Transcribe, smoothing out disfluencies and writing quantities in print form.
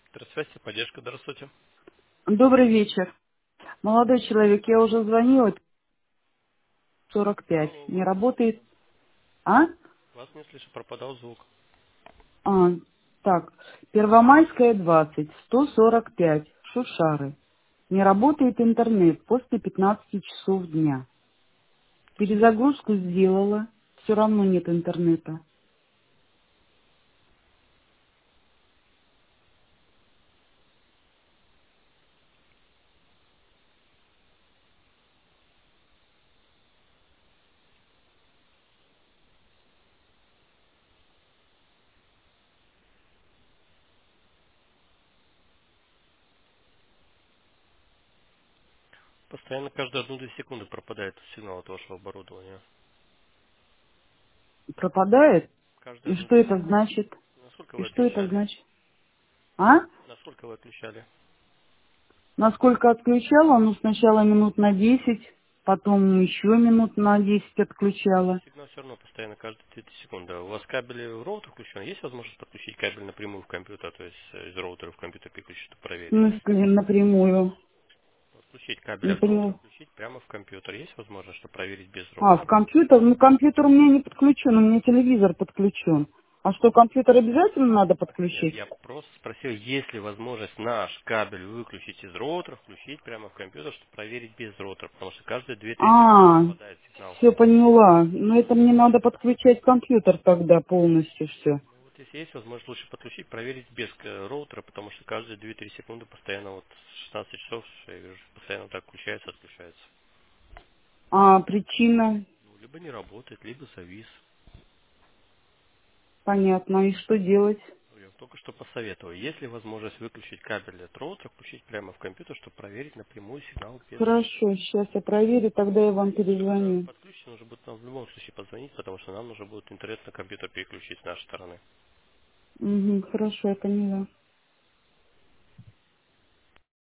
Связь, поддержка, здравствуйте. Добрый вечер. Молодой человек, я уже звонила, 45. Алло, Не вас не работает? слышу. А? Вас не слышу, пропадал звук. А, так. Первомайская, 20, 145. Шушары. Не работает интернет после 15 часов дня. Перезагрузку сделала, все равно нет интернета. Постоянно каждые 1-2 секунды пропадает сигнал от вашего оборудования. Пропадает? Каждые И что 1-2 это секунды. значит? Насколько И вы что это отключали? значит? А? Насколько вы отключали? Насколько отключала? Ну, сначала минут на 10, потом еще минут на 10 Ну, отключала. сигнал все равно постоянно каждые 30 секунды. У вас кабель в роутер включен? Есть возможность подключить кабель напрямую в компьютер, то есть из роутера в компьютер переключить, чтобы В проверить? смысле, напрямую. Включить кабель Не от роутера, поняла. включить прямо в компьютер. Есть возможность, чтобы проверить без А, в роутера? компьютер? Ну, компьютер у меня не подключен, у меня телевизор подключен. А что, компьютер обязательно надо Нет, подключить? я просто спросил, есть ли возможность наш кабель выключить из роутера, включить прямо в компьютер, чтобы проверить без роутера, потому что каждые 2-3 секунды А, пропадает сигнал. все поняла. Ну, это мне надо подключать компьютер тогда полностью все. Ну вот если есть возможность, лучше подключить, проверить без роутера, потому что каждые 2-3 секунды постоянно вот с 16 часов я вижу, постоянно так включается, отключается. А, причина? Ну, либо не работает, либо завис. Понятно. И что делать? Ну, я вам только что посоветовал. Есть ли возможность выключить кабель от роутера, включить прямо в компьютер, чтобы проверить напрямую сигнал без роутера? Хорошо, сейчас я проверю, тогда я А вам если когда перезвоню. подключите, нужно будет нам в любом случае позвонить, потому что нам нужно будет интернет на компьютер переключить с нашей стороны. Угу, хорошо, я поняла.